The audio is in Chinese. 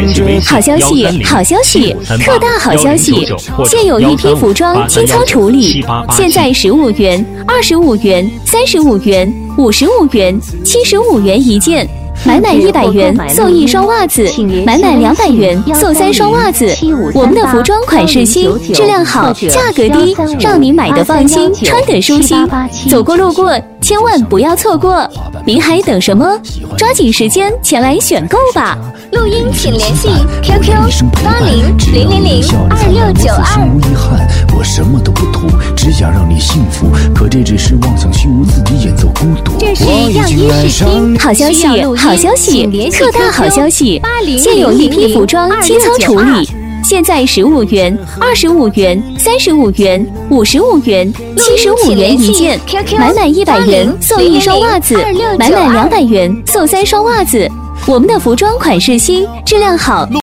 好消息，好消息，特大好消息！现有一批服装清仓处理，现在15元、25元、35元、55元、75元一件。买满100元送1双袜子，买满200元送3双袜子。我们的服装款式新，质量好，价格低，让你买得放心，穿得舒心。走过路过，千万不要错过！您还等什么？抓紧时间前来选购吧！ 录音请联系 QQ8000026922。 无遗憾，我什么都不图，只想让你幸福。可这只是妄想虚无，自己演奏孤独。 这是样衣试听， 好消息，好消息，特大好消息！现有一批服装清仓处理，现在15元、25元、35元、55元、75元一件。买满100元送1双袜子，买满200元送3双袜子。我们的服装款式新，质量好。